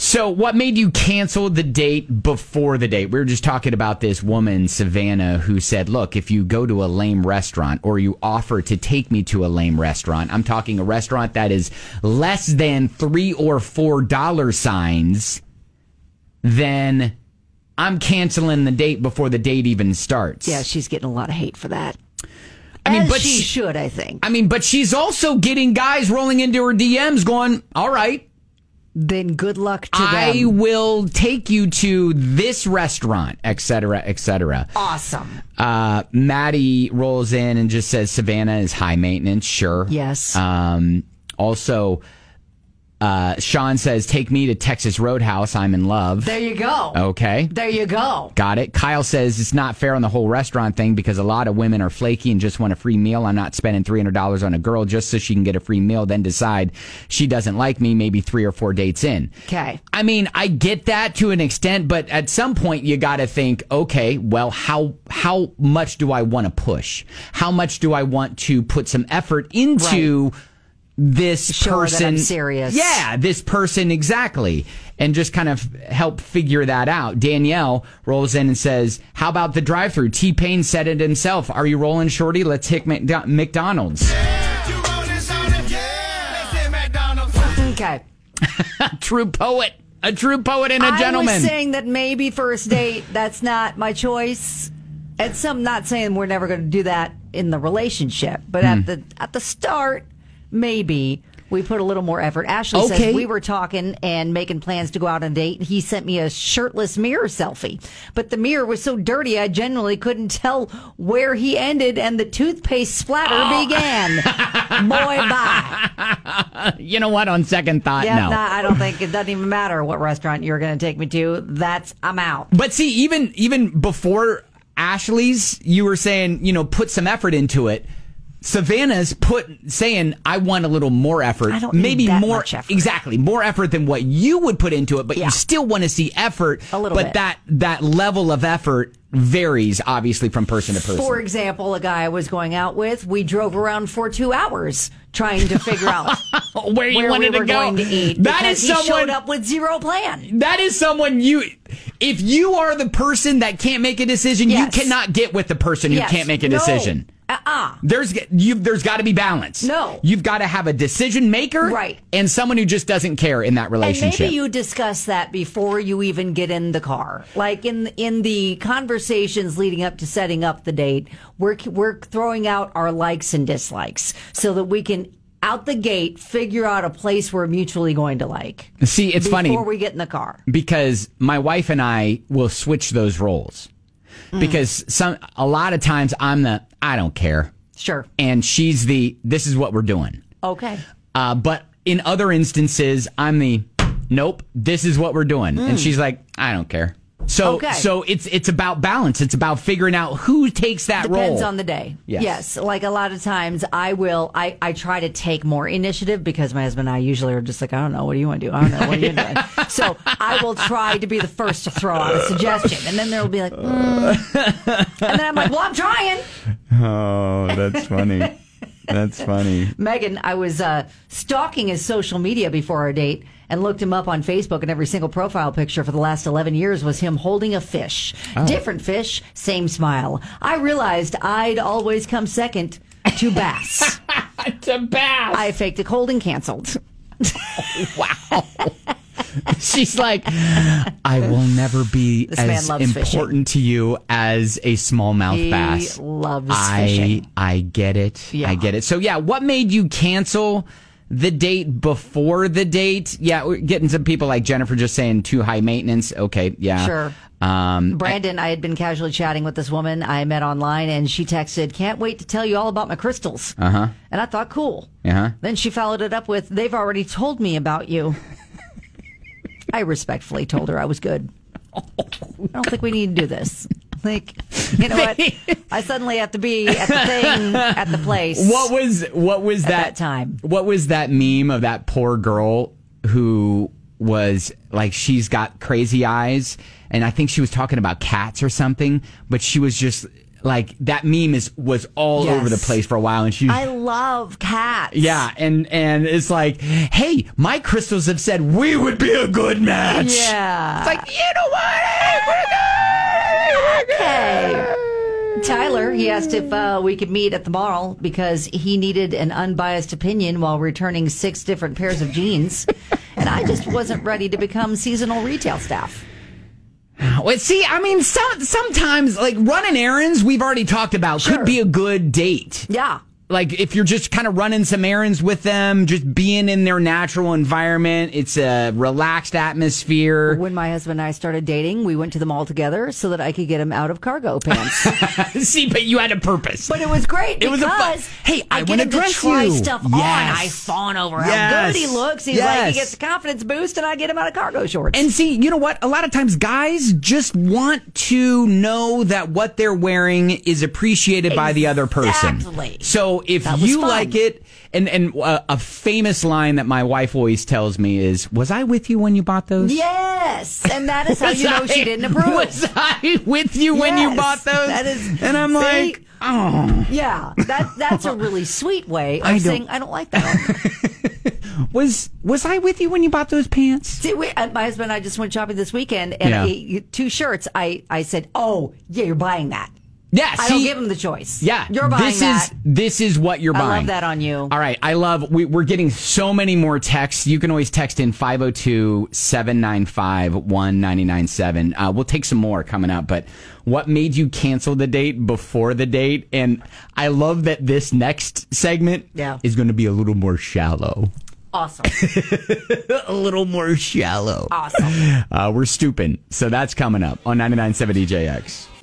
So what made you cancel the date before the date? We were just talking about this woman, Savannah, who said, look, if you go to a lame restaurant or you offer to take me to a lame restaurant, I'm talking a restaurant that is less than $3 or $4 signs, then I'm canceling the date before the date even starts. Yeah, she's getting a lot of hate for that. I mean, As but she should, I think. I mean, but she's also getting guys rolling into her DMs going, all right, then good luck to them. I will take you to this restaurant, et cetera, et cetera. Awesome. Maddie rolls in and just says Savannah is high maintenance. Sure. Yes. Also, Sean says, take me to Texas Roadhouse. I'm in love. There you go. Okay. There you go. Got it. Kyle says it's not fair on the whole restaurant thing because a lot of women are flaky and just want a free meal. I'm not spending $300 on a girl just so she can get a free meal, then decide she doesn't like me maybe 3 or 4 dates in. Okay. I mean, I get that to an extent, but at some point you got to think, okay, well, how much do I want to push? How much do I want to put some effort into this person? That I'm serious. Yeah, this person, exactly. And just kind of help figure that out. Danielle rolls in and says, how about the drive-thru? T-Pain said it himself. Are you rolling, shorty? Let's hit McDonald's. Okay. True poet. A true poet and a gentleman. I was saying that maybe first date, that's not my choice. And some not saying we're never going to do that in the relationship, but at the start, maybe we put a little more effort. Ashley says we were talking and making plans to go out on a date, and he sent me a shirtless mirror selfie. But the mirror was so dirty, I genuinely couldn't tell where he ended and the toothpaste splatter began. Boy, bye. You know what? On second thought, no. I don't think it doesn't even matter what restaurant you're going to take me to. I'm out. But see, even before Ashley's, you were saying, put some effort into it. Savannah's saying, I want a little more effort. I don't maybe need that more much effort. Exactly, more effort than what you would put into it, but you still want to see effort. A little bit. That level of effort varies obviously from person to person. For example, a guy I was going out with, we drove around for 2 hours trying to figure out where you wanted we were to go. Going to eat. That is someone he showed up with zero plan. That is someone if you are the person that can't make a decision, you cannot get with the person who can't make a decision. There's got to be balance. No. You've got to have a decision maker, right, and someone who just doesn't care in that relationship. And maybe you discuss that before you even get in the car. Like in the conversations leading up to setting up the date, we're throwing out our likes and dislikes so that we can out the gate figure out a place we're mutually going to like. See, it's funny before we get in the car, because my wife and I will switch those roles. Because a lot of times I'm I don't care. Sure. And she's this is what we're doing. Okay. But in other instances, I'm nope, this is what we're doing. And she's like, I don't care. So it's about balance. It's about figuring out who takes that role. Depends on the day. Yes. Like a lot of times I try to take more initiative because my husband and I usually are just like, I don't know, what do you want to do? I don't know, what are you doing? So I will try to be the first to throw out a suggestion. And then they'll be like, And then I'm like, well, I'm trying. Oh, that's funny. That's funny. Megan, I was stalking his social media before our date and looked him up on Facebook, and every single profile picture for the last 11 years was him holding a fish. Oh. Different fish, same smile. I realized I'd always come second to bass. To bass. I faked a cold and canceled. Wow. She's like, I will never be as important fishing to you as a smallmouth bass. He loves fishing. I get it. Yeah. I get it. So, what made you cancel the date before the date? Yeah, we're getting some people like Jennifer just saying too high maintenance. Okay, yeah. Sure. Brandon, I had been casually chatting with this woman I met online, and she texted, can't wait to tell you all about my crystals. Uh-huh. And I thought, cool. Uh-huh. Then she followed it up with, they've already told me about you. I respectfully told her I was good. I don't think we need to do this. Like, you know what? I suddenly have to be at the thing, at the place. What was that time? What was that meme of that poor girl who was like, she's got crazy eyes, and I think she was talking about cats or something, but she was just like that meme was all Yes. over the place for a while, and she. I love cats. Yeah, and it's like, hey, my crystals have said we would be a good match. Yeah. It's like, you know what? Hey, we're good. Okay. Tyler, he asked if we could meet at the mall because he needed an unbiased opinion while returning 6 different pairs of jeans. And I just wasn't ready to become seasonal retail staff. Well, see, I mean, sometimes, like, running errands, we've already talked about, Sure. could be a good date. Yeah. Like, if you're just kind of running some errands with them, just being in their natural environment, it's a relaxed atmosphere. When my husband and I started dating, we went to the mall together so that I could get him out of cargo pants. See, but you had a purpose. But it was great It was because a fun. Hey, I get want to him to dress try you. stuff on. I fawn over how good he looks. He's like, he gets a confidence boost, and I get him out of cargo shorts. And see, you know what? A lot of times guys just want to know that what they're wearing is appreciated by the other person. Exactly. So if That was you fun. like it, and a famous line that my wife always tells me is, "Was I with you when you bought those?" Yes, and that is how you know she didn't approve. Was I with you when you Yes, bought those? that is- and I'm see? like, oh. Yeah, that's a really sweet way I of don't- saying I don't like that. Was I with you when you bought those pants? See, my husband and I just went shopping this weekend, and Yeah. 2 shirts. I said, "Oh, yeah, you're buying that." Yeah, I don't give him the choice. Yeah, you're buying that. This is what you're I buying. love that on you. All right, we're getting so many more texts. You can always text in 502-795-1997. We'll take some more coming up, but what made you cancel the date before the date? And I love that this next segment is going to be a little more shallow. Awesome. A little more shallow. Awesome. We're stooping. So that's coming up on 99.7 DJX.